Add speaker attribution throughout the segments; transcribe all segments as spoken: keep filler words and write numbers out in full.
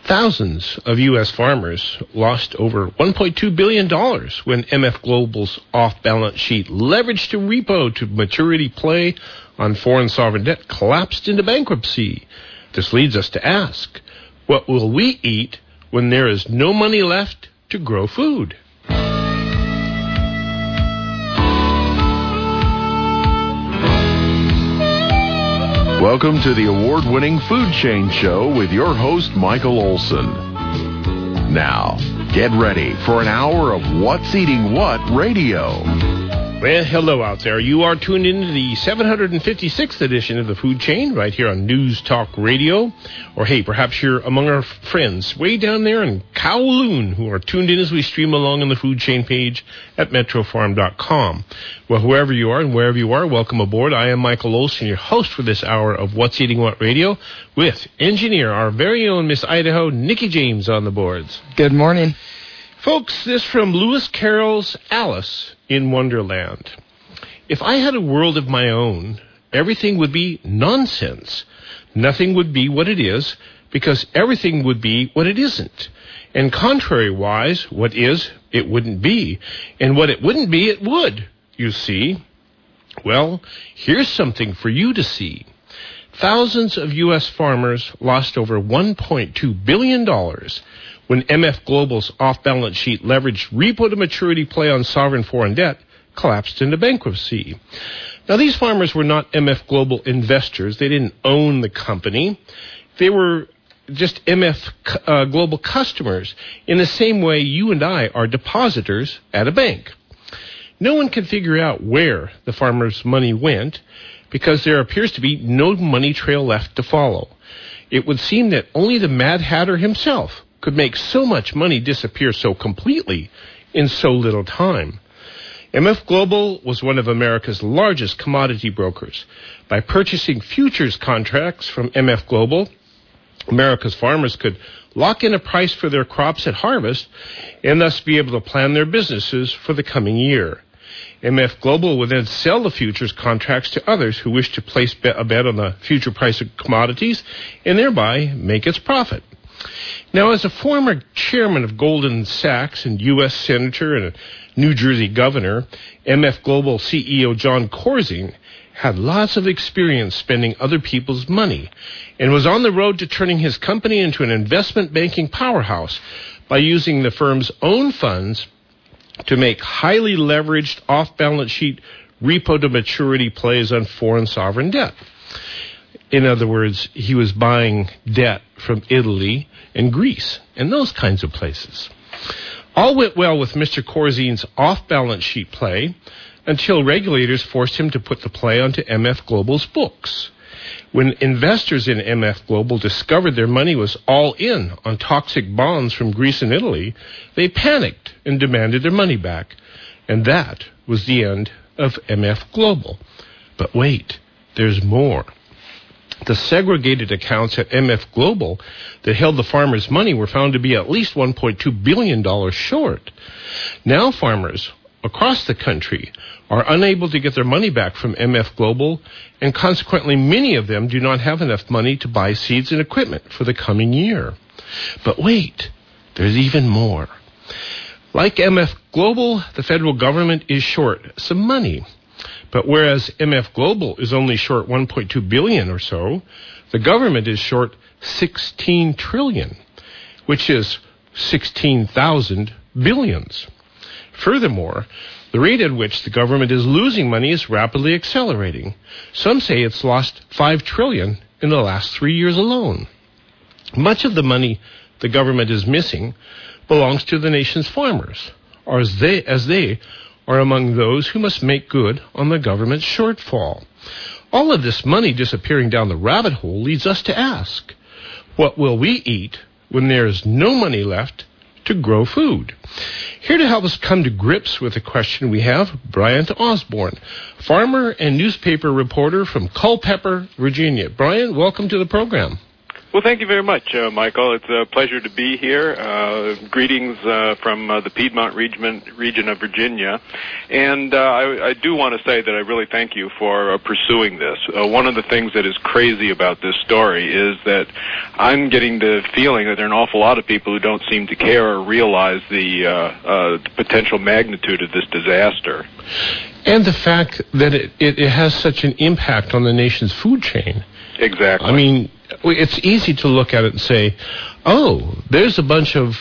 Speaker 1: Thousands of U S farmers lost over one point two billion dollars when M F Global's off-balance sheet leveraged to repo to maturity play on foreign sovereign debt collapsed into bankruptcy. This leads us to ask, what will we eat when there is no money left to grow food?
Speaker 2: Welcome to the award-winning Food Chain Show with your host, Michael Olson. Now, get ready for an hour of What's Eating What radio.
Speaker 1: Well, hello out there. You are tuned into the seven hundred fifty-sixth edition of the Food Chain right here on News Talk Radio. Or, hey, perhaps you're among our friends way down there in Kowloon who are tuned in as we stream along on the Food Chain page at metro farm dot com. Well, whoever you are and wherever you are, welcome aboard. I am Michael Olson, your host for this hour of What's Eating What Radio, with engineer, our very own Miss Idaho, Nikki James, on the boards.
Speaker 3: Good morning.
Speaker 1: Folks, this from Lewis Carroll's Alice in Wonderland. If I had a world of my own, everything would be nonsense. Nothing would be what it is, because everything would be what it isn't. And contrary-wise, what is, it wouldn't be. And what it wouldn't be, it would, you see. Well, here's something for you to see. Thousands of U S farmers lost over one point two billion dollars when M F Global's off-balance sheet leveraged repo to maturity play on sovereign foreign debt collapsed into bankruptcy. Now, these farmers were not M F Global investors. They didn't own the company. They were just M F uh, Global customers in the same way you and I are depositors at a bank. No one can figure out where the farmers' money went because there appears to be no money trail left to follow. It would seem that only the Mad Hatter himself could make so much money disappear so completely in so little time. M F Global was one of America's largest commodity brokers. By purchasing futures contracts from M F Global, America's farmers could lock in a price for their crops at harvest and thus be able to plan their businesses for the coming year. M F Global would then sell the futures contracts to others who wish to place a bet on the future price of commodities and thereby make its profit. Now, as a former chairman of Goldman Sachs and U S Senator and a New Jersey governor, M F Global C E O John Corzine had lots of experience spending other people's money and was on the road to turning his company into an investment banking powerhouse by using the firm's own funds to make highly leveraged off-balance sheet repo to maturity plays on foreign sovereign debt. In other words, he was buying debt from Italy and Greece and those kinds of places. All went well with Mister Corzine's off-balance sheet play until regulators forced him to put the play onto M F Global's books. When investors in M F Global discovered their money was all in on toxic bonds from Greece and Italy, they panicked and demanded their money back. And that was the end of M F Global. But wait, there's more. The segregated accounts at M F Global that held the farmers' money were found to be at least one point two billion dollars short. Now farmers across the country are unable to get their money back from M F Global, and consequently many of them do not have enough money to buy seeds and equipment for the coming year. But wait, there's even more. Like M F Global, the federal government is short some money. But whereas M F Global is only short one point two billion dollars or so, the government is short sixteen trillion dollars, which is sixteen thousand billions. Furthermore, the rate at which the government is losing money is rapidly accelerating. Some say it's lost five trillion dollars in the last three years alone. Much of the money the government is missing belongs to the nation's farmers, or as they, as they are among those who must make good on the government's shortfall. All of this money disappearing down the rabbit hole leads us to ask, what will we eat when there is no money left to grow food? Here to help us come to grips with the question we have, Bryant Osborne, farmer and newspaper reporter from Culpeper, Virginia. Bryant, welcome to the program.
Speaker 3: Well, thank you very much, uh, Michael. It's a pleasure to be here. Uh, greetings uh, from uh, the Piedmont region, region of Virginia. And uh, I, I do want to say that I really thank you for uh, pursuing this. Uh, one of the things that is crazy about this story is that I'm getting the feeling that there are an awful lot of people who don't seem to care or realize the, uh, uh, the potential magnitude of this disaster.
Speaker 1: And the fact that it, it, it has such an impact on the nation's food chain.
Speaker 3: Exactly.
Speaker 1: I mean, it's easy to look at it and say, oh, there's a bunch of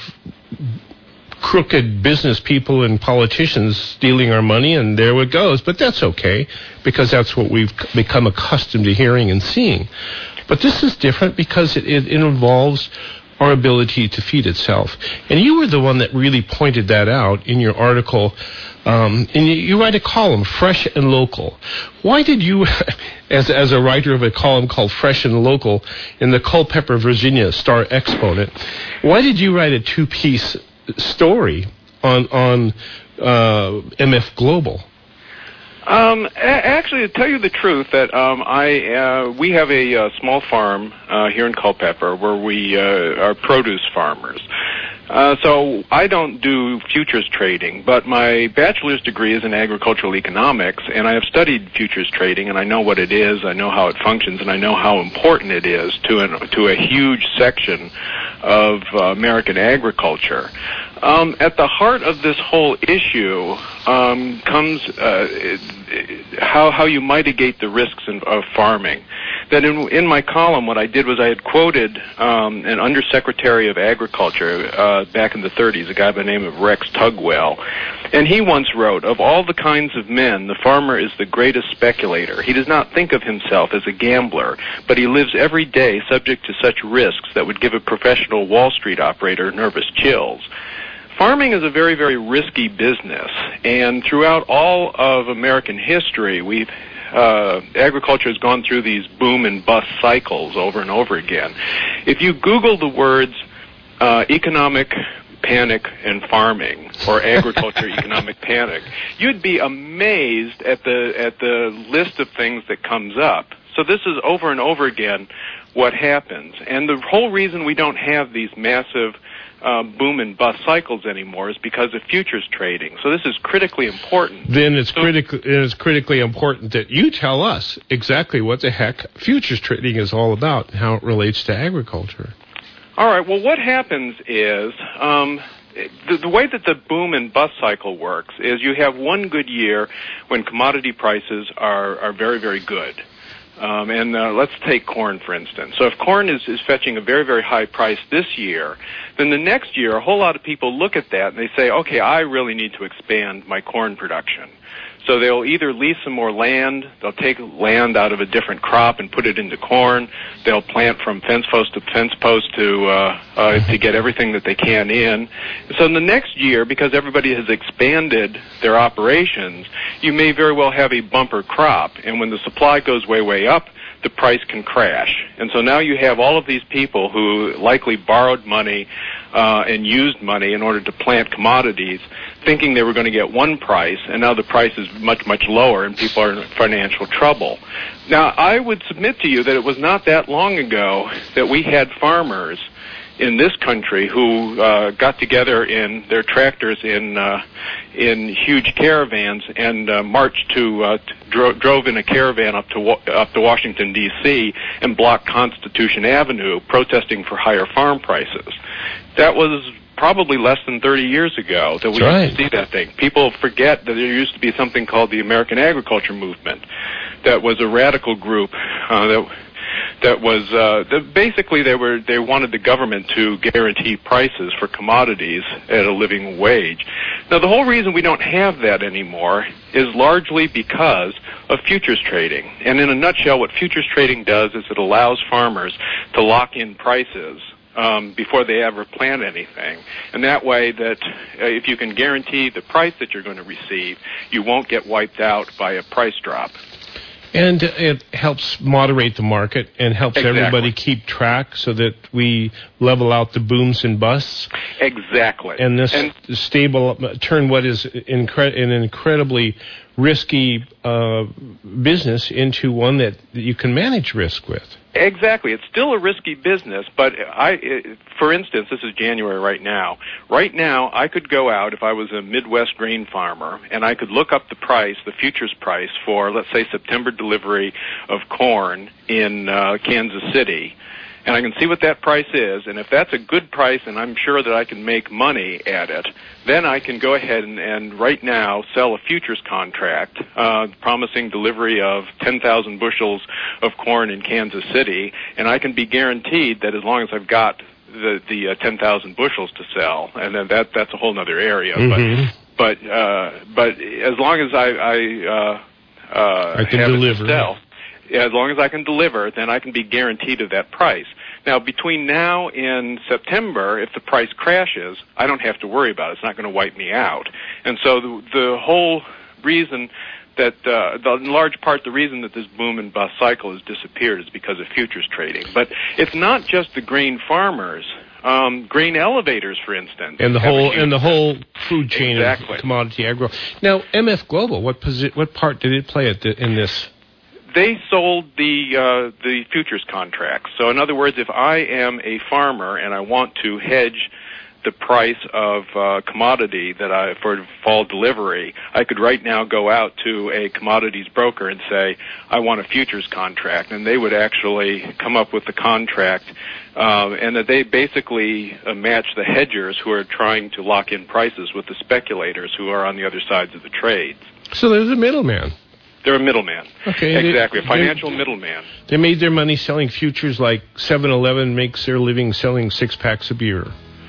Speaker 1: crooked business people and politicians stealing our money, and there it goes. But that's okay, because that's what we've become accustomed to hearing and seeing. But this is different because it, it, it involves our ability to feed itself. And you were the one that really pointed that out in your article. Um, and you, you write a column, Fresh and Local. Why did you, as as a writer of a column called Fresh and Local in the Culpeper, Virginia Star Exponent, why did you write a two-piece story on on uh, M F Global?
Speaker 3: Um, a- actually, to tell you the truth, that um, I uh, we have a uh, small farm uh, here in Culpeper where we uh, are produce farmers. Uh, so I don't do futures trading, but my bachelor's degree is in agricultural economics, and I have studied futures trading, and I know what it is, I know how it functions, and I know how important it is to an, to a huge section of uh, American agriculture. Um, at the heart of this whole issue um, comes uh, how how you mitigate the risks in, of farming. That in, in my column, what I did was I had quoted um, an Undersecretary of Agriculture uh, back in the thirties, a guy by the name of Rex Tugwell, and he once wrote, "Of all the kinds of men, the farmer is the greatest speculator. He does not think of himself as a gambler, but he lives every day subject to such risks that would give a professional Wall Street operator nervous chills." Farming is a very, very risky business, and throughout all of American history, we've uh, agriculture has gone through these boom and bust cycles over and over again. If you Google the words uh, economic panic and farming, or agriculture economic panic, you'd be amazed at the at the list of things that comes up. So this is over and over again what happens, and the whole reason we don't have these massive Uh, boom and bust cycles anymore is because of futures trading. So this is critically important.
Speaker 1: Then it's
Speaker 3: so,
Speaker 1: critical. It's critically important that you tell us exactly what the heck futures trading is all about and how it relates to agriculture.
Speaker 3: All right. Well, what happens is um, the, the way that the boom and bust cycle works is you have one good year when commodity prices are, are very, very good. Um, and uh, let's take corn, for instance. So if corn is, is fetching a very, very high price this year, then the next year a whole lot of people look at that and they say, okay, I really need to expand my corn production. So they'll either lease some more land, they'll take land out of a different crop and put it into corn, they'll plant from fence post to fence post to uh, uh, to get everything that they can in. So in the next year, because everybody has expanded their operations, you may very well have a bumper crop, and when the supply goes way, way up, the price can crash. And so now you have all of these people who likely borrowed money uh, and used money in order to plant commodities, thinking they were going to get one price, and now the price is much, much lower, and people are in financial trouble. Now, I would submit to you that it was not that long ago that we had farmers in this country who uh, got together in their tractors in uh, in huge caravans and uh, marched to uh, dro- drove in a caravan up to wa- up to Washington D C and blocked Constitution Avenue, protesting for higher farm prices. That was probably less than thirty years ago that we
Speaker 1: That's
Speaker 3: used
Speaker 1: right.
Speaker 3: to see that thing. People forget that there used to be something called the American Agriculture Movement, that was a radical group uh, that. That was uh, that basically they were they wanted the government to guarantee prices for commodities at a living wage. Now the whole reason we don't have that anymore is largely because of futures trading. And in a nutshell, what futures trading does is it allows farmers to lock in prices um, before they ever plant anything. And that way that uh, if you can guarantee the price that you're going to receive, you won't get wiped out by a price drop.
Speaker 1: And it helps moderate the market and helps
Speaker 3: Exactly.
Speaker 1: everybody keep track so that we level out the booms and busts.
Speaker 3: Exactly.
Speaker 1: And this
Speaker 3: and,
Speaker 1: stable, turn what is incre- an incredibly risky uh, business into one that you can manage risk with.
Speaker 3: Exactly. It's still a risky business, but I, for instance, this is January right now. Right now, I could go out if I was a Midwest grain farmer, and I could look up the price, the futures price for, let's say, September delivery of corn in uh, Kansas City, and I can see what that price is, and if that's a good price and I'm sure that I can make money at it, then I can go ahead and, and right now sell a futures contract uh, promising delivery of ten thousand bushels of corn in Kansas City, and I can be guaranteed that as long as I've got the, the uh, ten thousand bushels to sell, and then that that's a whole other area. Mm-hmm. But but uh, but as long as I, I, uh, uh,
Speaker 1: I can
Speaker 3: have
Speaker 1: deliver.
Speaker 3: it to sell, as long as I can deliver, then I can be guaranteed of that price. Now, between now and September, if the price crashes, I don't have to worry about it. It's not going to wipe me out. And so the, the whole reason that, uh, the, in large part, the reason that this boom and bust cycle has disappeared is because of futures trading. But it's not just the grain farmers. Um, grain elevators, for instance,
Speaker 1: and the whole and the whole food chain
Speaker 3: exactly.
Speaker 1: of commodity agro. Now, M F Global, what posi- what part did it play at the, in this?
Speaker 3: They sold the uh, the futures contracts. So, in other words, if I am a farmer and I want to hedge the price of uh, commodity that I for fall delivery, I could right now go out to a commodities broker and say, I want a futures contract, and they would actually come up with the contract, uh, and that they basically uh, match the hedgers who are trying to lock in prices with the speculators who are on the other sides of the trades.
Speaker 1: So there's a middleman.
Speaker 3: They're a middleman.
Speaker 1: Okay.
Speaker 3: Exactly,
Speaker 1: they,
Speaker 3: a financial
Speaker 1: they,
Speaker 3: middleman.
Speaker 1: They made their money selling futures like seven eleven makes their living selling six packs of beer.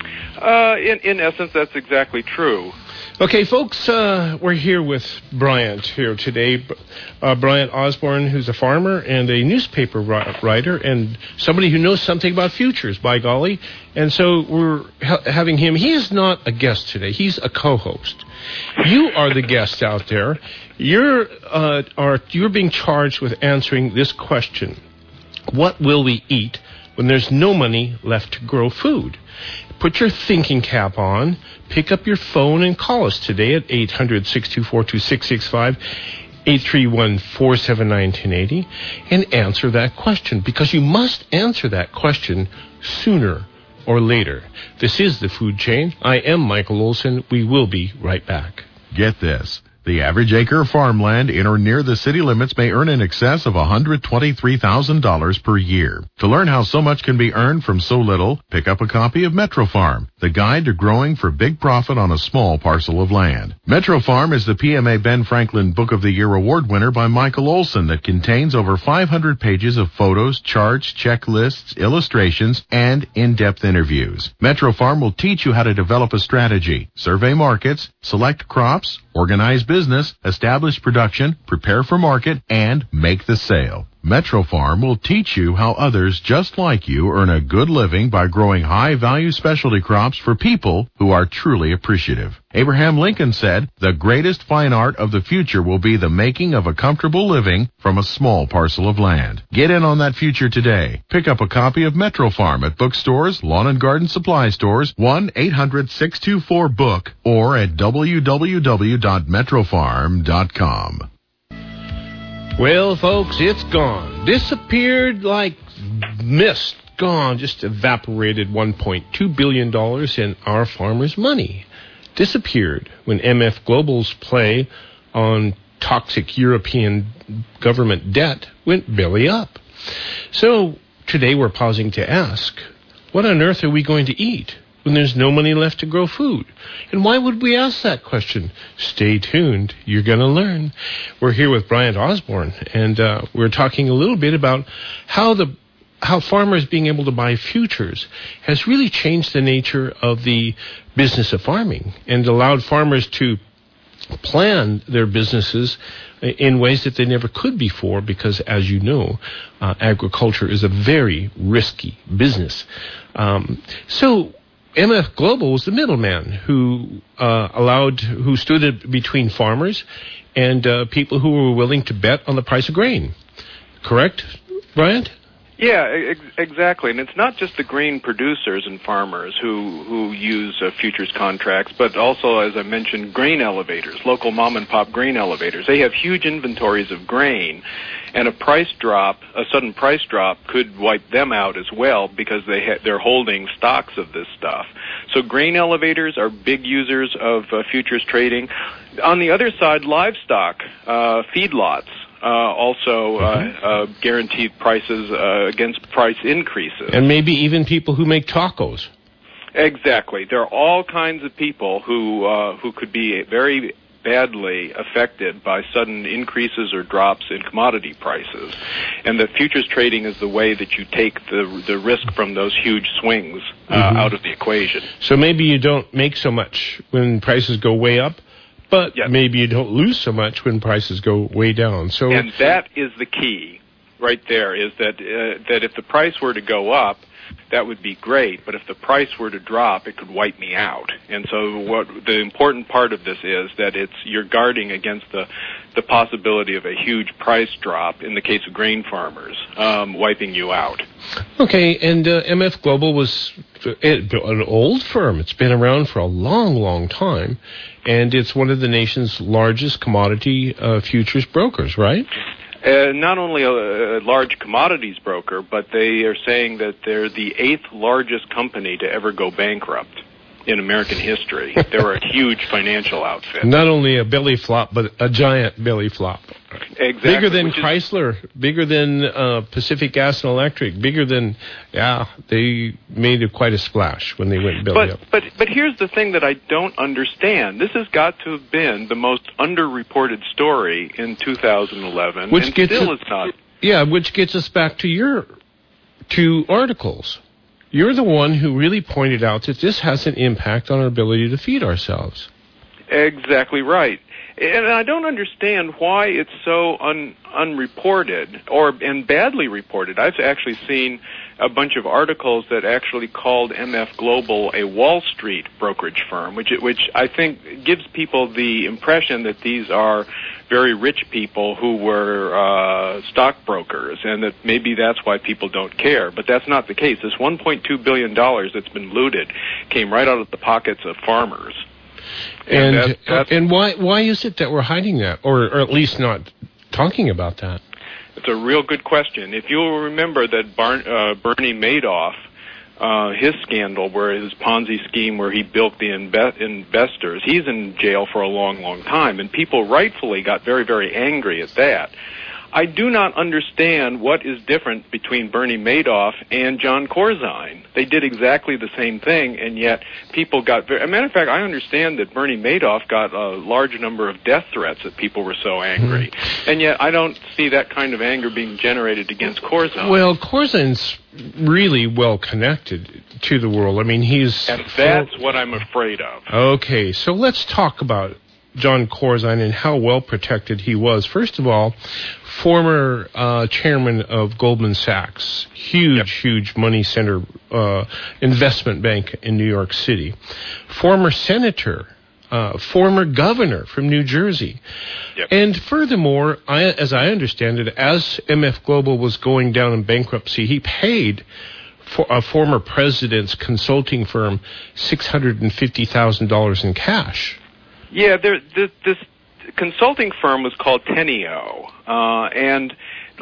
Speaker 3: Uh, in, in essence, that's exactly true.
Speaker 1: Okay, folks, uh, we're here with Bryant here today. Uh, Bryant Osborne, who's a farmer and a newspaper writer and somebody who knows something about futures, by golly. And so we're ha- having him. He is not a guest today. He's a co-host. You are the guest out there. You're, uh, are, you're being charged with answering this question. What will we eat when there's no money left to grow food? Put your thinking cap on, pick up your phone, and call us today at eight hundred, six two four, two six six five, eight three one, four seven nine, one oh eight oh, and answer that question, because you must answer that question sooner or later. This is The Food Chain. I am Michael Olson. We will be right back.
Speaker 2: Get this. The average acre of farmland in or near the city limits may earn in excess of one hundred twenty-three thousand dollars per year. To learn how so much can be earned from so little, pick up a copy of Metro Farm, the guide to growing for big profit on a small parcel of land. Metro Farm is the P M A Ben Franklin Book of the Year award winner by Michael Olson that contains over five hundred pages of photos, charts, checklists, illustrations, and in-depth interviews. Metro Farm will teach you how to develop a strategy, survey markets, select crops, organize business, establish production, prepare for market, and make the sale. Metro Farm will teach you how others just like you earn a good living by growing high-value specialty crops for people who are truly appreciative. Abraham Lincoln said, "The greatest fine art of the future will be the making of a comfortable living from a small parcel of land." Get in on that future today. Pick up a copy of Metro Farm at bookstores, lawn and garden supply stores, one eight hundred, six two four, book, or at w w w dot metro farm dot com.
Speaker 1: Well, folks, it's gone. Disappeared like mist. Gone. Just evaporated one point two billion dollars in our farmers' money. Disappeared when M F Global's play on toxic European government debt went belly up. So today we're pausing to ask, what on earth are we going to eat when there's no money left to grow food? And why would we ask that question? Stay tuned. You're going to learn. We're here with Bryant Osborne, and uh, we're talking a little bit about how the how farmers being able to buy futures has really changed the nature of the business of farming and allowed farmers to plan their businesses in ways that they never could before, because, as you know, uh, agriculture is a very risky business. Um, so M F Global was the middleman who uh, allowed, who stood between farmers and uh, people who were willing to bet on the price of grain. Correct, Bryant?
Speaker 3: Yeah, ex- exactly. And it's not just the grain producers and farmers who, who use uh, futures contracts, but also, as I mentioned, grain elevators, local mom-and-pop grain elevators. They have huge inventories of grain, and a price drop, a sudden price drop, could wipe them out as well because they ha- they're holding stocks of this stuff. So grain elevators are big users of uh, futures trading. On the other side, livestock, uh, feedlots, Uh, also uh, uh, guaranteed prices uh, against price increases.
Speaker 1: And maybe even people who make tacos.
Speaker 3: Exactly. There are all kinds of people who uh, who could be very badly affected by sudden increases or drops in commodity prices. And that futures trading is the way that you take the the risk from those huge swings uh, mm-hmm. out of the equation.
Speaker 1: So maybe you don't make so much when prices go way up, but yep. maybe you don't lose so much when prices go way down. So,
Speaker 3: and that is the key right there, is that uh, that if the price were to go up, that would be great, but if the price were to drop, it could wipe me out. And so what the important part of this is that it's you're guarding against the the possibility of a huge price drop, in the case of grain farmers, um, wiping you out.
Speaker 1: Okay, and uh, M F Global was an old firm. It's been around for a long, long time, and it's one of the nation's largest commodity uh, futures brokers, right?
Speaker 3: Uh, not only a, a large commodities broker, but they are saying that they're the eighth largest company to ever go bankrupt in American history. They're a huge financial outfit.
Speaker 1: Not only a belly flop, but a giant belly flop.
Speaker 3: Exactly.
Speaker 1: Bigger than
Speaker 3: Which
Speaker 1: Chrysler, is, bigger than uh, Pacific Gas and Electric, bigger than, yeah, they made a, quite a splash when they went belly
Speaker 3: but,
Speaker 1: up.
Speaker 3: But, but here's the thing that I don't understand. This has got to have been the most underreported story in two thousand eleven,
Speaker 1: which
Speaker 3: and
Speaker 1: gets
Speaker 3: still
Speaker 1: a,
Speaker 3: it's not.
Speaker 1: Yeah, which gets us back to your two articles. You're the one who really pointed out that this has an impact on our ability to feed ourselves.
Speaker 3: Exactly right. And I don't understand why it's so un, unreported or and badly reported. I've actually seen a bunch of articles that actually called M F Global a Wall Street brokerage firm, which which I think gives people the impression that these are very rich people who were uh, stockbrokers, and that maybe that's why people don't care. But that's not the case. This one point two billion dollars that's been looted came right out of the pockets of farmers.
Speaker 1: And
Speaker 3: and, that,
Speaker 1: and why why is it that we're hiding that, or, or at least not talking about that?
Speaker 3: It's a real good question. If you'll remember that Bar- uh, Bernie Madoff, uh, his scandal, where his Ponzi scheme, where he bilked the inve- investors, he's in jail for a long, long time, and people rightfully got very, very angry at that. I do not understand what is different between Bernie Madoff and John Corzine. They did exactly the same thing, and yet people got very... As a matter of fact, I understand that Bernie Madoff got a large number of death threats that people were so angry. Mm-hmm. And yet I don't see that kind of anger being generated against Corzine.
Speaker 1: Well, Corzine's really well connected to the world. I mean, he's...
Speaker 3: And that's what I'm afraid of.
Speaker 1: Okay, so let's talk about John Corzine and how well protected he was. First of all, former uh, chairman of Goldman Sachs, huge, yep. huge money center uh, investment bank in New York City. Former senator, uh, former governor from New Jersey. Yep. And furthermore, I, as I understand it, as M F Global was going down in bankruptcy, he paid for a former president's consulting firm six hundred fifty thousand dollars in cash.
Speaker 3: Yeah, there, this, this consulting firm was called Teneo, uh, and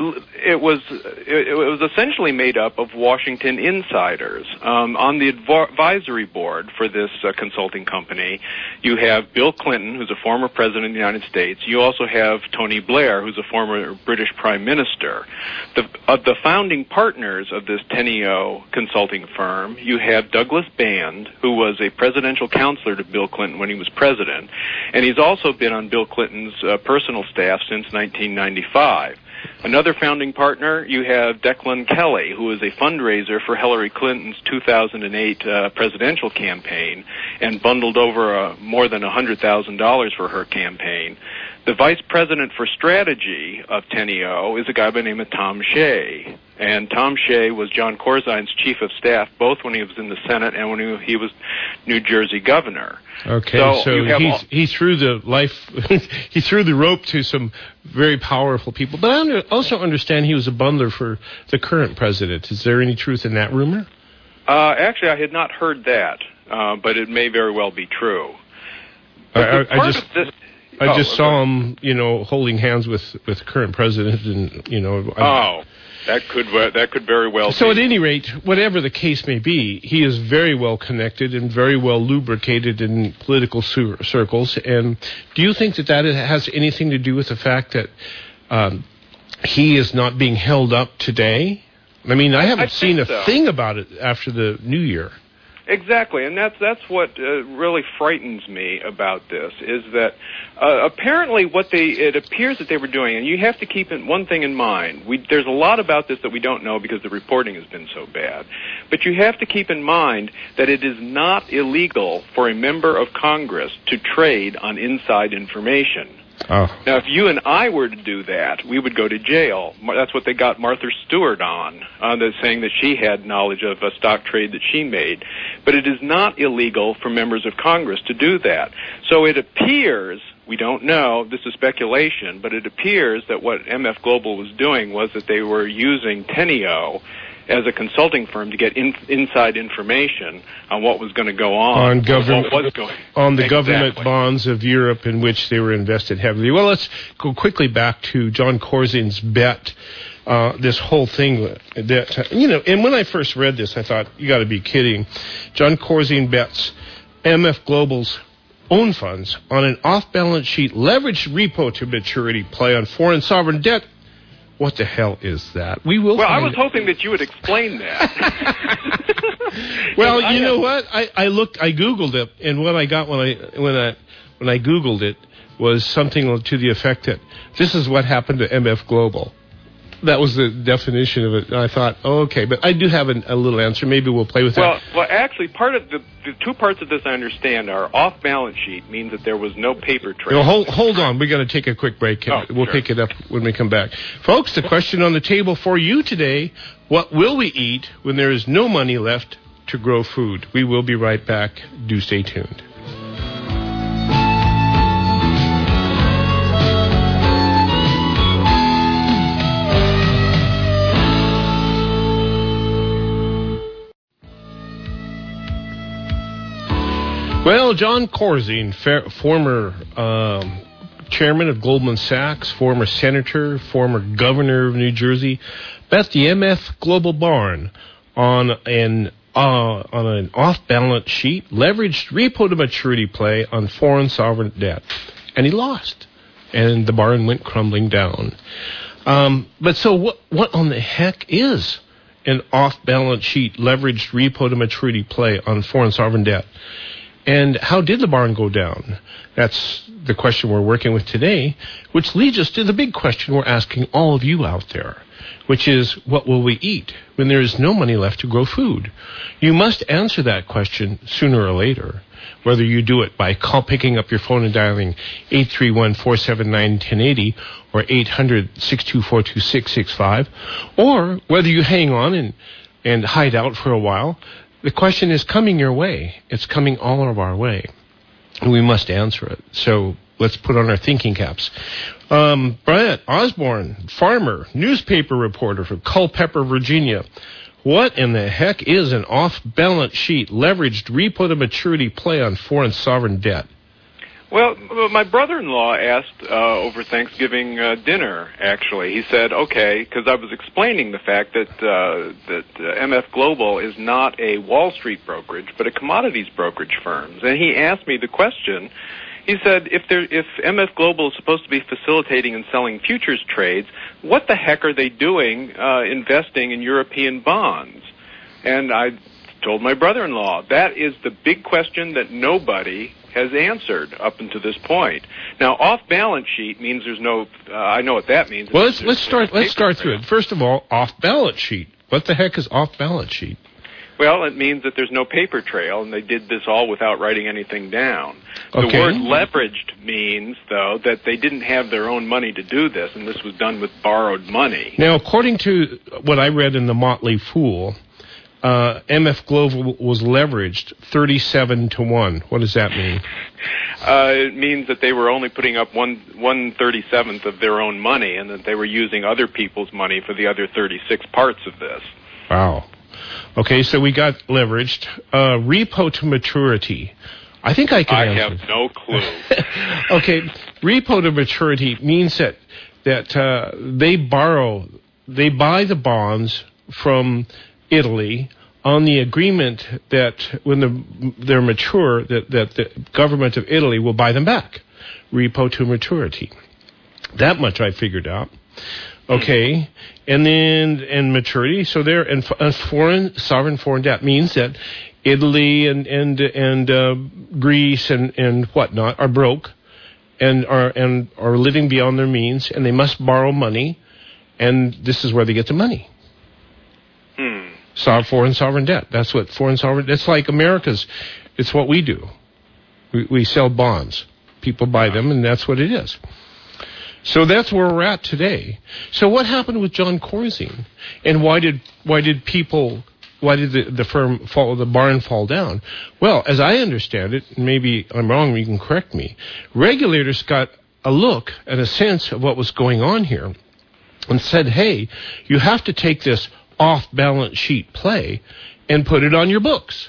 Speaker 3: it was it, it was essentially made up of Washington insiders. Um, on the advisory board for this uh, consulting company, you have Bill Clinton, who's a former president of the United States. You also have Tony Blair, who's a former British prime minister. The, of the founding partners of this Teneo consulting firm, you have Douglas Band, who was a presidential counselor to Bill Clinton when he was president, and he's also been on Bill Clinton's uh, personal staff since nineteen ninety-five. Another founding partner, you have Declan Kelly, who is a fundraiser for Hillary Clinton's two thousand eight uh, presidential campaign and bundled over uh, more than one hundred thousand dollars for her campaign. The vice president for strategy of Teneo is a guy by the name of Tom Shea. And Tom Shea was John Corzine's chief of staff, both when he was in the Senate and when he was New Jersey governor.
Speaker 1: Okay,
Speaker 3: so,
Speaker 1: so
Speaker 3: he's,
Speaker 1: all- he threw the life, he threw the rope to some very powerful people. But I under, also understand he was a bundler for the current president. Is there any truth in that rumor?
Speaker 3: Uh, actually, I had not heard that, uh, but it may very well be true.
Speaker 1: I, I, I just,
Speaker 3: this,
Speaker 1: I
Speaker 3: oh,
Speaker 1: just
Speaker 3: okay.
Speaker 1: saw him, you know, holding hands with, with the current president, and you know. I,
Speaker 3: Oh. That could that could very well
Speaker 1: so
Speaker 3: be.
Speaker 1: at any rate, whatever the case may be, he is very well connected and very well lubricated in political sur- circles. And do you think that that has anything to do with the fact that um, he is not being held up today? I mean, I haven't
Speaker 3: I
Speaker 1: seen a
Speaker 3: so.
Speaker 1: thing about it after the new year.
Speaker 3: Exactly, and that's that's what uh, really frightens me about this is that uh, apparently what they it appears that they were doing, and you have to keep in, one thing in mind. We, there's a lot about this that we don't know because the reporting has been so bad, but you have to keep in mind that it is not illegal for a member of Congress to trade on inside information.
Speaker 1: Oh.
Speaker 3: Now, if you and I were to do that, we would go to jail. That's what they got Martha Stewart on, uh, the, saying that she had knowledge of a stock trade that she made. But it is not illegal for members of Congress to do that. So it appears, we don't know, this is speculation, but it appears that what M F Global was doing was that they were using Teneo as a consulting firm to get in, inside information on what was going to go on.
Speaker 1: On government,
Speaker 3: what was going,
Speaker 1: on the
Speaker 3: exactly.
Speaker 1: government bonds of Europe in which they were invested heavily. Well, let's go quickly back to John Corzine's bet. Uh, this whole thing that, you know, and when I first read this, I thought, you got to be kidding. John Corzine bets M F Global's own funds on an off-balance sheet leveraged repo to maturity play on foreign sovereign debt. What the hell is that? We will.
Speaker 3: Well, I
Speaker 1: find
Speaker 3: was
Speaker 1: it.
Speaker 3: hoping that you would explain that.
Speaker 1: Well,
Speaker 3: I
Speaker 1: you
Speaker 3: have-
Speaker 1: know what? I, I looked, I Googled it, and what I got when I when I when I Googled it was something to the effect that this is what happened to M F Global. That was the definition of it. And I thought, oh, okay, but I do have an, a little answer. Maybe we'll play with
Speaker 3: Well,
Speaker 1: that.
Speaker 3: well, actually, part of the, the two parts of this I understand are off-balance sheet means that there was no paper trail.
Speaker 1: No, hold, hold on. We got to take a quick break.
Speaker 3: Oh,
Speaker 1: we'll
Speaker 3: sure.
Speaker 1: pick it up when we come back. Folks, the question on the table for you today, what will we eat when there is no money left to grow food? We will be right back. Do stay tuned. Well, John Corzine, fa- former um, chairman of Goldman Sachs, former senator, former governor of New Jersey, bet the M F Global Barn on an uh, on an off-balance sheet leveraged repo to maturity play on foreign sovereign debt, and he lost, and the barn went crumbling down. Um, but so, what what on the heck is an off-balance sheet leveraged repo to maturity play on foreign sovereign debt? And how did the barn go down? That's the question we're working with today, which leads us to the big question we're asking all of you out there, which is, what will we eat when there is no money left to grow food? You must answer that question sooner or later, whether you do it by call, picking up your phone and dialing eight three one, four seven nine, one zero eight zero or eight hundred, six two four, two six six five, or whether you hang on and, and hide out for a while. The question is coming your way. It's coming all of our way. And we must answer it. So let's put on our thinking caps. Um, Brett Osborne, farmer, newspaper reporter from Culpeper, Virginia. What in the heck is an off-balance sheet leveraged repo to maturity play on foreign sovereign debt?
Speaker 3: Well, my brother-in-law asked uh, over Thanksgiving uh, dinner, actually. He said, okay, because I was explaining the fact that uh, that uh, M F Global is not a Wall Street brokerage, but a commodities brokerage firm. And he asked me the question, he said, if there, if M F Global is supposed to be facilitating and selling futures trades, what the heck are they doing uh, investing in European bonds? And I told my brother-in-law, that is the big question that nobody has answered up until this point. Now, off-balance sheet means there's no. Uh, I know what that means.
Speaker 1: Well, let's let's start let's start through it. First of all, off-balance sheet. What the heck is off-balance sheet?
Speaker 3: Well, it means that there's no paper trail, and they did this all without writing anything down.
Speaker 1: Okay.
Speaker 3: The word leveraged means, though, that they didn't have their own money to do this, and this was done with borrowed money.
Speaker 1: Now, according to what I read in the Motley Fool, uh, M F Global was leveraged thirty-seven to one. What does that mean?
Speaker 3: Uh, it means that they were only putting up one one thirty seventh of their own money, and that they were using other people's money for the other thirty-six parts of this.
Speaker 1: Wow. Okay, so we got leveraged. Uh, repo to maturity. I think I can
Speaker 3: I
Speaker 1: answer.
Speaker 3: have no clue.
Speaker 1: Okay, repo to maturity means that that uh, they borrow, they buy the bonds from Italy on the agreement that when the, they're mature, that, that the government of Italy will buy them back. Repo to maturity. That much I figured out. Okay, and then and maturity. So there, and, and foreign sovereign foreign debt means that Italy and and and uh, Greece and, and whatnot are broke, and are and are living beyond their means, and they must borrow money, and this is where they get the money.
Speaker 3: Hmm.
Speaker 1: So foreign sovereign debt. That's what foreign sovereign. That's like America's. It's what we do. We, we sell bonds. People buy them, and that's what it is. So that's where we're at today. So what happened with Jon Corzine, and why did why did people why did the, the firm fall, the barn fall down? Well, as I understand it, and maybe I'm wrong, you can correct me. Regulators got a look and a sense of what was going on here, and said, "Hey, you have to take this off-balance sheet play and put it on your books."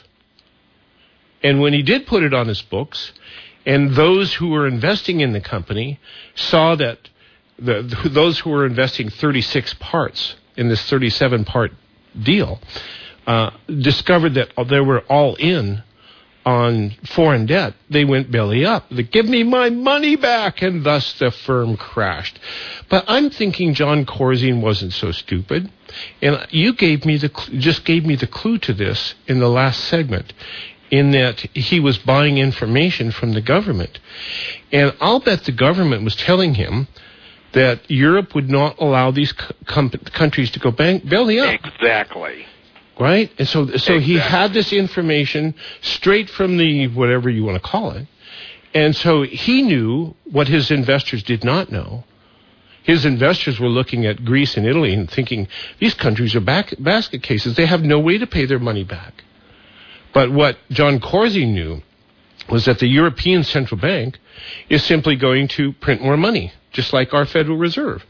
Speaker 1: And when he did put it on his books, and those who were investing in the company saw that the, those who were investing thirty-six parts in this thirty-seven part deal uh, discovered that they were all in on foreign debt, they went belly up. They, give me my money back, and thus the firm crashed. But I'm thinking Jon Corzine wasn't so stupid, and you gave me the just gave me the clue to this in the last segment, in that he was buying information from the government. And I'll bet the government was telling him that Europe would not allow these com- countries to go bank- belly up.
Speaker 3: Exactly.
Speaker 1: Right? And so so
Speaker 3: exactly.
Speaker 1: He had this information straight from the, whatever you want to call it. And so he knew what his investors did not know. His investors were looking at Greece and Italy and thinking, these countries are back- basket cases. They have no way to pay their money back. But what Jon Corzine knew was that the European Central Bank is simply going to print more money, just like our Federal Reserve.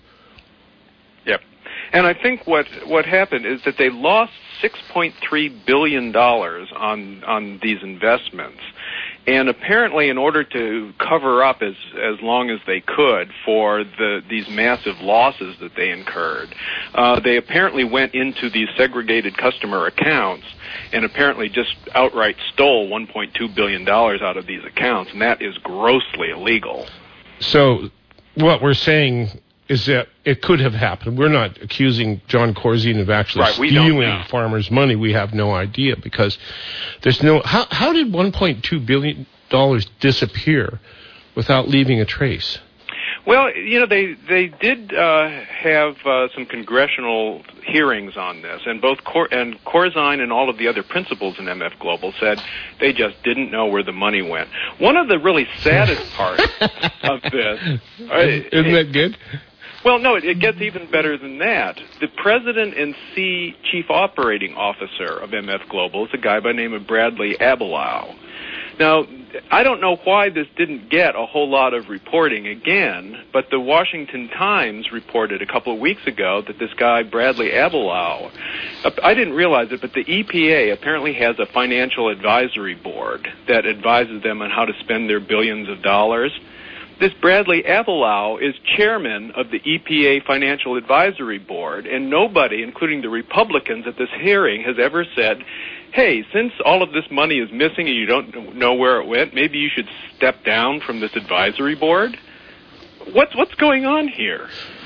Speaker 3: Yep. And I think what what happened is that they lost six point three billion dollars on on these investments. And apparently, in order to cover up as as long as they could for the these massive losses that they incurred, uh, they apparently went into these segregated customer accounts and apparently just outright stole one point two billion dollars out of these accounts, and that is grossly illegal.
Speaker 1: So what we're saying is that it could have happened. We're not accusing Jon Corzine of actually
Speaker 3: right,
Speaker 1: stealing farmers' money. We have no idea, because there's no... How, how did one point two billion dollars disappear without leaving a trace?
Speaker 3: Well, you know, they they did uh, have uh, some congressional hearings on this, and both Cor- and Corzine and all of the other principals in M F Global said they just didn't know where the money went. One of the really saddest parts of this... Uh,
Speaker 1: Isn't that good?
Speaker 3: Well, no, it, it gets even better than that. The president and C chief operating officer of M F Global is a guy by the name of Bradley Abelow. Now, I don't know why this didn't get a whole lot of reporting again, but the Washington Times reported a couple of weeks ago that this guy, Bradley Abelow, I didn't realize it, but the E P A apparently has a financial advisory board that advises them on how to spend their billions of dollars. This Bradley Abelow is chairman of the E P A Financial Advisory Board, and nobody, including the Republicans at this hearing, has ever said, hey, since all of this money is missing and you don't know where it went, maybe you should step down from this advisory board? What's what's going on here?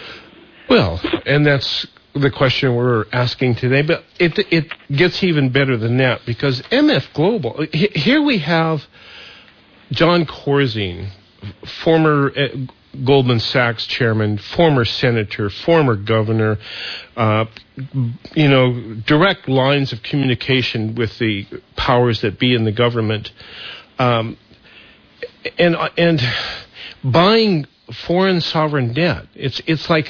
Speaker 1: Well, and that's the question we're asking today, but it it gets even better than that, because M F Global, here we have Jon Corzine, former Goldman Sachs chairman, former senator, former governor, uh, you know, direct lines of communication with the powers that be in the government, um, and and buying foreign sovereign debt. It's it's like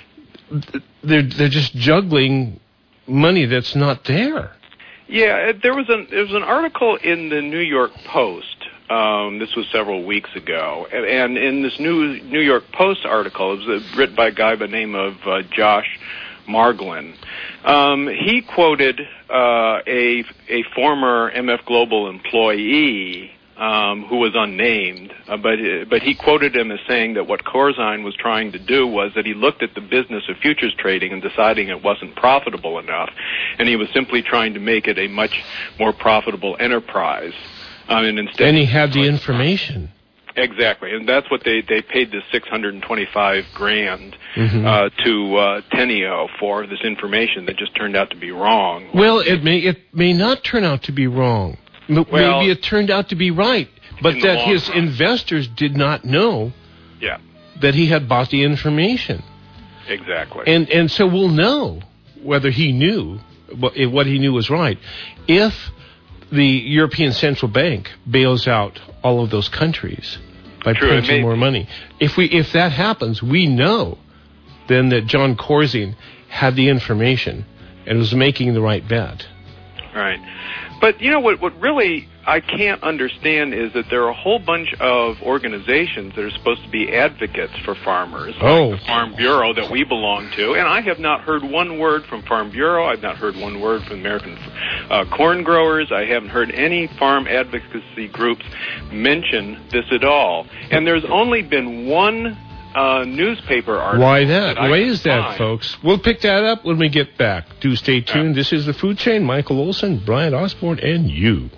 Speaker 1: they're they're just juggling money that's not there.
Speaker 3: Yeah, there was an there was an article in the New York Post. Um, this was several weeks ago, and, and in this new New York Post article, it was written by a guy by the name of uh, Josh Margolin. Um, he quoted uh, a a former M F Global employee um, who was unnamed, uh, but but he quoted him as saying that what Corzine was trying to do was that he looked at the business of futures trading and deciding it wasn't profitable enough, and he was simply trying to make it a much more profitable enterprise. Um, and instead,
Speaker 1: and he had the information.
Speaker 3: Exactly, and that's what they, they paid this six hundred and twenty five grand
Speaker 1: mm-hmm.
Speaker 3: uh, to uh, Teneo for this information that just turned out to be wrong.
Speaker 1: Well, it may it may not turn out to be wrong. Well, maybe it turned out to be right, but that his run. investors did not know.
Speaker 3: Yeah.
Speaker 1: That he had bought the information.
Speaker 3: Exactly.
Speaker 1: And and so we'll know whether he knew what he knew was right if the European Central Bank bails out all of those countries by
Speaker 3: True,
Speaker 1: printing more money. If we if that happens, we know then that John Corzine had the information and was making the right bet.
Speaker 3: Right. But, you know, what, what really I can't understand is that there are a whole bunch of organizations that are supposed to be advocates for farmers,
Speaker 1: oh.
Speaker 3: like the Farm Bureau that we belong to, and I have not heard one word from Farm Bureau. I've not heard one word from American uh, corn growers. I haven't heard any farm advocacy groups mention this at all. And there's only been one uh, newspaper article.
Speaker 1: Why that?
Speaker 3: that
Speaker 1: Why is that,
Speaker 3: find.
Speaker 1: folks? We'll pick that up when we get back. Do stay tuned. Yeah. This is The Food Chain. Michael Olson, Bryant Osborne, and you.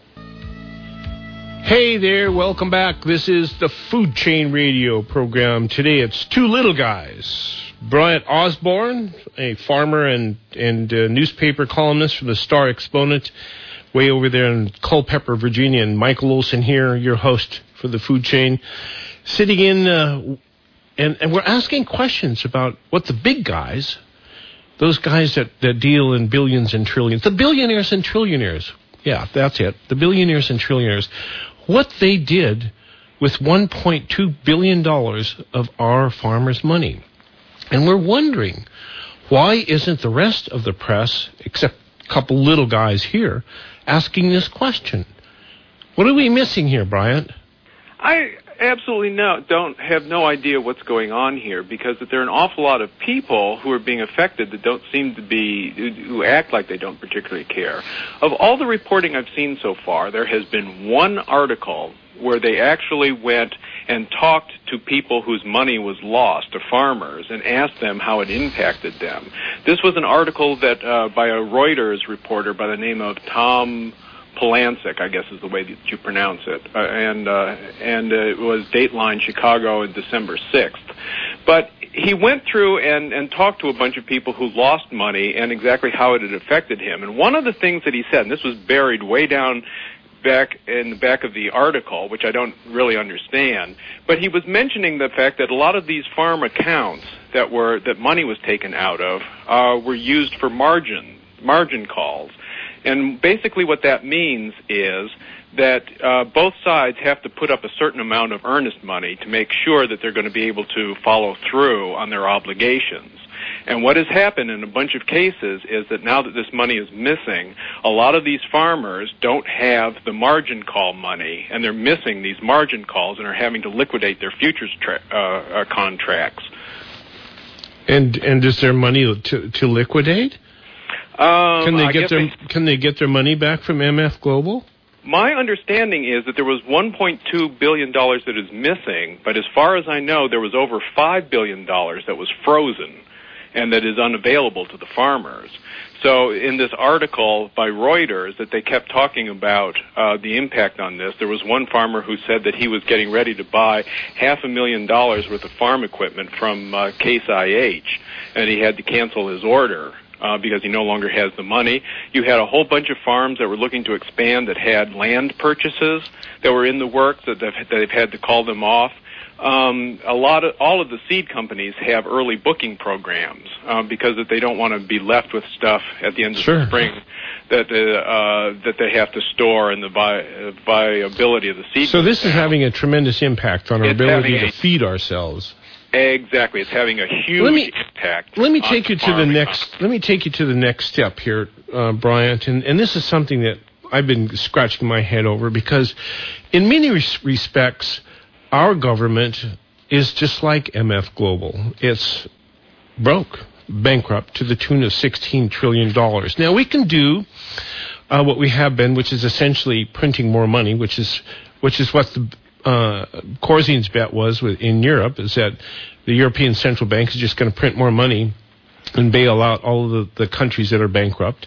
Speaker 1: Hey there, welcome back. This is the Food Chain Radio program. Today it's two little guys. Bryant Osborne, a farmer and, and uh, newspaper columnist for the Star Exponent, way over there in Culpeper, Virginia, and Michael Olson here, your host for the Food Chain, sitting in, uh, and, and we're asking questions about what the big guys, those guys that, that deal in billions and trillions, the billionaires and trillionaires, yeah, that's it, the billionaires and trillionaires, what they did with one point two billion dollars of our farmers' money. And we're wondering, why isn't the rest of the press, except a couple little guys here, asking this question? What are we missing here, Bryant?
Speaker 3: I absolutely no, don't have no idea what's going on here, because there are an awful lot of people who are being affected that don't seem to be, who act like they don't particularly care. Of all the reporting I've seen so far, there has been one article where they actually went and talked to people whose money was lost, to farmers, and asked them how it impacted them. This was an article that uh, by a Reuters reporter by the name of Tom Polancic, I guess is the way that you pronounce it, uh, and uh, and uh, it was Dateline Chicago on December sixth. But he went through and, and talked to a bunch of people who lost money and exactly how it had affected him. And one of the things that he said, and this was buried way down back in the back of the article, which I don't really understand, but he was mentioning the fact that a lot of these farm accounts that were that money was taken out of uh, were used for margin margin calls. And basically what that means is that uh, both sides have to put up a certain amount of earnest money to make sure that they're going to be able to follow through on their obligations. And what has happened in a bunch of cases is that now that this money is missing, a lot of these farmers don't have the margin call money, and they're missing these margin calls and are having to liquidate their futures tra- uh, uh, contracts.
Speaker 1: And and is there money to, to liquidate?
Speaker 3: Um,
Speaker 1: can they
Speaker 3: I
Speaker 1: get their
Speaker 3: they,
Speaker 1: Can they get their money back from M F Global?
Speaker 3: My understanding is that there was one point two billion dollars that is missing, but as far as I know, there was over five billion dollars that was frozen and that is unavailable to the farmers. So in this article by Reuters that they kept talking about uh, the impact on this, there was one farmer who said that he was getting ready to buy half a million dollars worth of farm equipment from uh, Case I H, and he had to cancel his order. Uh, because he no longer has the money. You had a whole bunch of farms that were looking to expand that had land purchases that were in the works that they've, that they've had to call them off. um, a lot of all of the seed companies have early booking programs uh, because that they don't want to be left with stuff at the end of
Speaker 1: sure.
Speaker 3: the spring that uh, uh, that they have to store and the vi- viability of the seed.
Speaker 1: So this is having a tremendous impact on our
Speaker 3: It's
Speaker 1: ability
Speaker 3: having
Speaker 1: to
Speaker 3: a-
Speaker 1: feed ourselves.
Speaker 3: Exactly, it's having a huge
Speaker 1: Let me-
Speaker 3: impact.
Speaker 1: Let me
Speaker 3: on
Speaker 1: take you to the
Speaker 3: farming.
Speaker 1: next. Let me take you to the next step here, uh, Bryant, and, and this is something that I've been scratching my head over because, in many res- respects, our government is just like M F Global. It's broke, bankrupt to the tune of sixteen trillion dollars. Now we can do uh, what we have been, which is essentially printing more money, which is which is what the uh, Corzine's bet was with, in Europe, is that the European Central Bank is just going to print more money and bail out all of the, the countries that are bankrupt.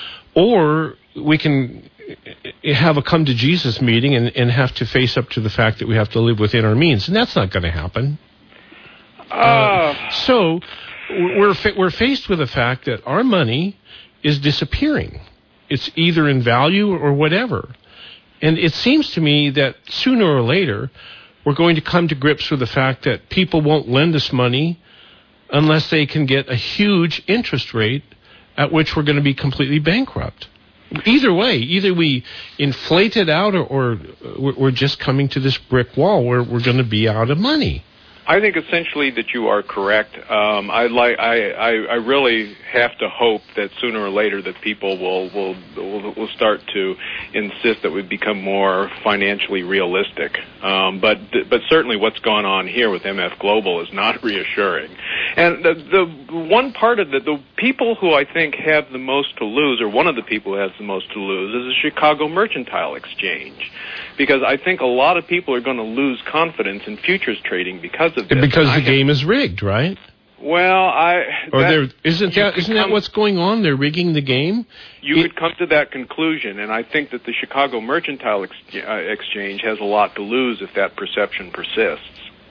Speaker 1: Or we can have a come-to-Jesus meeting and, and have to face up to the fact that we have to live within our means, and that's not going to happen.
Speaker 3: Uh,
Speaker 1: Uh, so we're fa- we're faced with the fact that our money is disappearing. It's either in value or whatever. And it seems to me that sooner or later, we're going to come to grips with the fact that people won't lend us money unless they can get a huge interest rate at which we're going to be completely bankrupt. Either way, either we inflate it out or, or we're just coming to this brick wall where we're going to be out of money.
Speaker 3: I think essentially that you are correct. Um, I like. I, I. I really have to hope that sooner or later that people will will will, will start to insist that we become more financially realistic. Um, but but certainly what's gone on here with M F Global is not reassuring. And the the one part of the the people who I think have the most to lose, or one of the people who has the most to lose, is the Chicago Mercantile Exchange. Because I think a lot of people are going to lose confidence in futures trading because of this.
Speaker 1: Because
Speaker 3: I
Speaker 1: the game is rigged, right?
Speaker 3: Well, I...
Speaker 1: Or
Speaker 3: that,
Speaker 1: there isn't that isn't that what's going on? They're rigging the game?
Speaker 3: You
Speaker 1: it,
Speaker 3: could come to that conclusion, and I think that the Chicago Mercantile Ex- uh, Exchange has a lot to lose if that perception persists.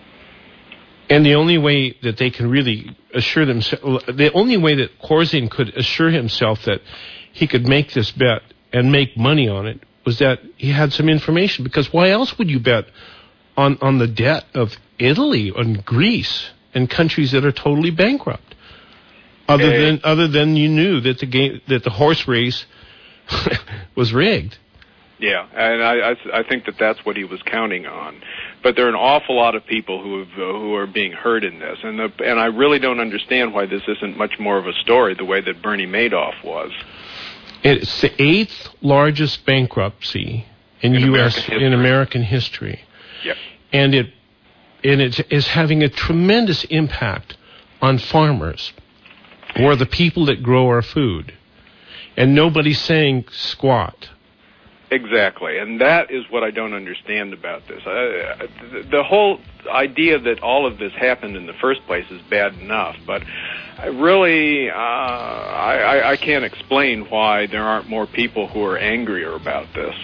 Speaker 1: And the only way that they can really assure themselves... The only way that Corzine could assure himself that he could make this bet and make money on it was that he had some information. Because why else would you bet on, on the debt of Italy and Greece and countries that are totally bankrupt? Other
Speaker 3: Hey.
Speaker 1: than other than you knew that the game that the horse race was rigged.
Speaker 3: Yeah, and I, I, I think that that's what he was counting on. But there are an awful lot of people who have, uh, who are being hurt in this, and the, and I really don't understand why this isn't much more of a story the way that Bernie Madoff was.
Speaker 1: It's the eighth largest bankruptcy in,
Speaker 3: In
Speaker 1: U S
Speaker 3: American history.
Speaker 1: in American history,
Speaker 3: Yep.
Speaker 1: and it and it is having a tremendous impact on farmers, or the people that grow our food, and nobody's saying squat.
Speaker 3: Exactly, and that is what I don't understand about this. Uh, the, the whole idea that all of this happened in the first place is bad enough, but I really, uh, I, I, I can't explain why there aren't more people who are angrier about this.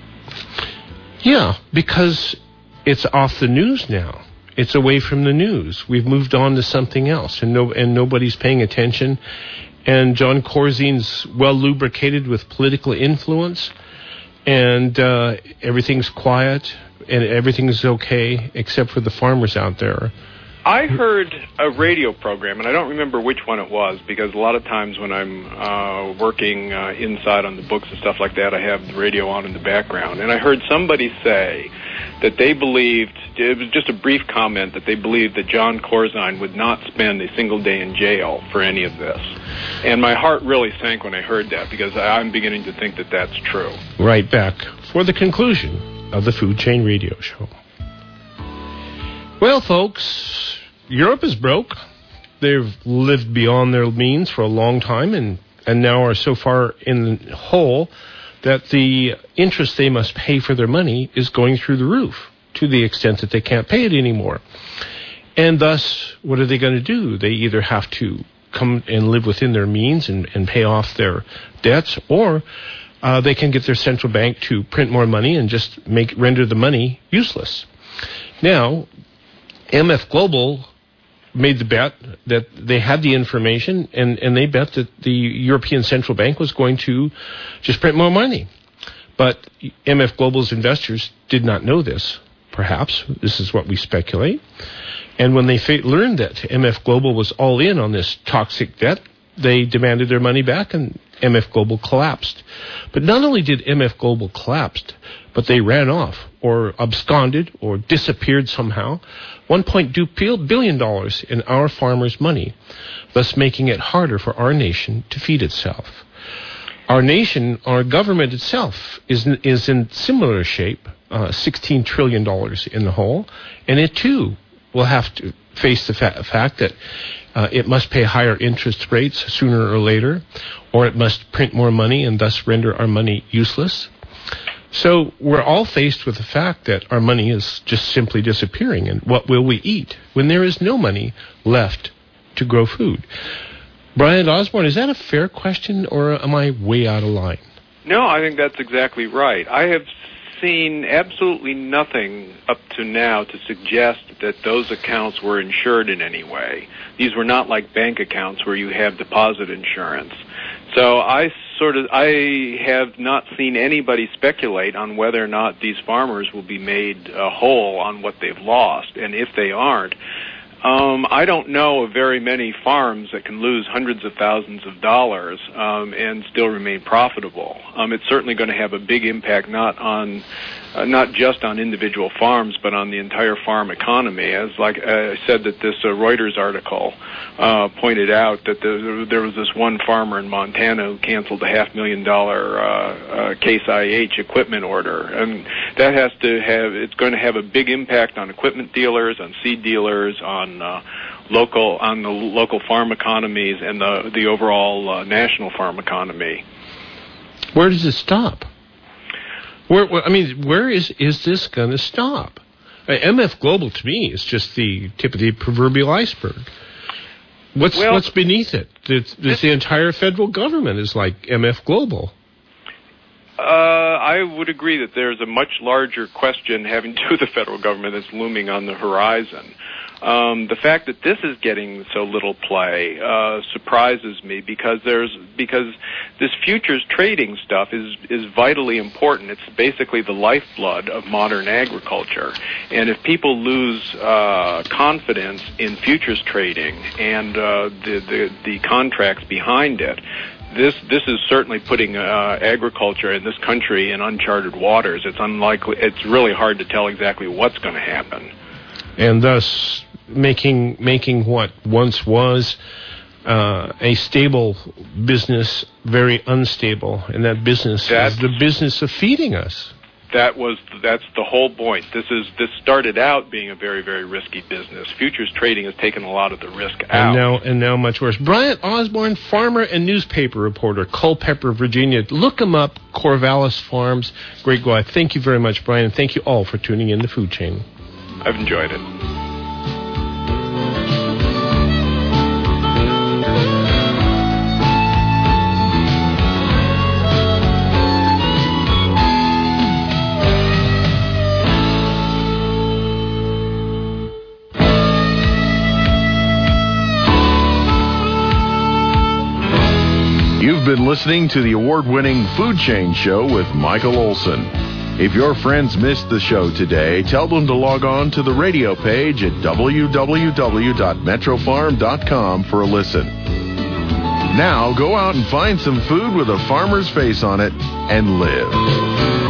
Speaker 1: Yeah, because it's off the news now. It's away from the news. We've moved on to something else, and no, and nobody's paying attention. And John Corzine's well lubricated with political influence, and uh, everything's quiet, and everything's okay, except for the farmers out there.
Speaker 3: I heard a radio program, and I don't remember which one it was, because a lot of times when I'm uh, working uh, inside on the books and stuff like that, I have the radio on in the background. And I heard somebody say that they believed, it was just a brief comment, that they believed that John Corzine would not spend a single day in jail for any of this. And my heart really sank when I heard that, because I'm beginning to think that that's true.
Speaker 1: Right back for the conclusion of the Food Chain Radio Show. Well, folks, Europe is broke. They've lived beyond their means for a long time and, and now are so far in the hole that the interest they must pay for their money is going through the roof to the extent that they can't pay it anymore. And thus, what are they going to do? They either have to come and live within their means and, and pay off their debts, or uh, they can get their central bank to print more money and just make render the money useless. Now, M F Global made the bet that they had the information, and, and they bet that the European Central Bank was going to just print more money. But M F Global's investors did not know this, perhaps. This is what we speculate. And when they fa- learned that M F Global was all in on this toxic debt, they demanded their money back, and M F Global collapsed. But not only did M F Global collapse, but they ran off or absconded or disappeared somehow. one point two billion dollars in our farmers' money, thus making it harder for our nation to feed itself. Our nation, our government itself, is in, is in similar shape, uh, sixteen trillion dollars in the hole, and it too will have to face the fa- fact that uh, it must pay higher interest rates sooner or later, or it must print more money and thus render our money useless. So we're all faced with the fact that our money is just simply disappearing, and what will we eat when there is no money left to grow food? Brian Osborne, is that a fair question, or am I way out of line?
Speaker 3: No, I think that's exactly right. I have seen absolutely nothing up to now to suggest that those accounts were insured in any way. These were not like bank accounts where you have deposit insurance. So I sort of, I have not seen anybody speculate on whether or not these farmers will be made uh, whole on what they've lost. And if they aren't, Um, I don't know of very many farms that can lose hundreds of thousands of dollars um, and still remain profitable. Um, it's certainly going to have a big impact, not on, uh, not just on individual farms, but on the entire farm economy. As like uh, I said, that this uh, Reuters article uh, pointed out that there, there was this one farmer in Montana who canceled a half million dollar uh, uh, Case I H equipment order, and that has to have. It's going to have a big impact on equipment dealers, on seed dealers, on Uh, local on the local farm economies and the the overall uh, national farm economy.
Speaker 1: Where does it stop? Where, where I mean, where is is this going to stop? Uh, M F Global to me is just the tip of the proverbial iceberg. What's
Speaker 3: well,
Speaker 1: what's beneath it? It's, it's the entire federal government is like M F Global.
Speaker 3: Uh, I would agree that there's a much larger question having to do with the federal government that's looming on the horizon. Um, the fact that this is getting so little play uh, surprises me because there's because this futures trading stuff is is vitally important. It's basically the lifeblood of modern agriculture, and if people lose uh, confidence in futures trading and uh, the, the the contracts behind it, This this is certainly putting uh, agriculture in this country in uncharted waters. It's unlikely. It's really hard to tell exactly what's going to happen,
Speaker 1: and thus making making what once was uh, a stable business very unstable, and that business that's, is the business of feeding us.
Speaker 3: That was that's the whole point. This is this started out being a very very risky business. Futures trading has taken a lot of the risk out.
Speaker 1: And now and now much worse. Brian Osborne, farmer and newspaper reporter, Culpeper, Virginia. Look him up, Corvallis Farms. Great guy. Thank you very much, Brian, and thank you all for tuning in the Food Chain.
Speaker 3: I've enjoyed it.
Speaker 2: You've been listening to the award-winning Food Chain Show with Michael Olson. If your friends missed the show today, tell them to log on to the radio page at w w w dot metro farm dot com for a listen. Now go out and find some food with a farmer's face on it and live.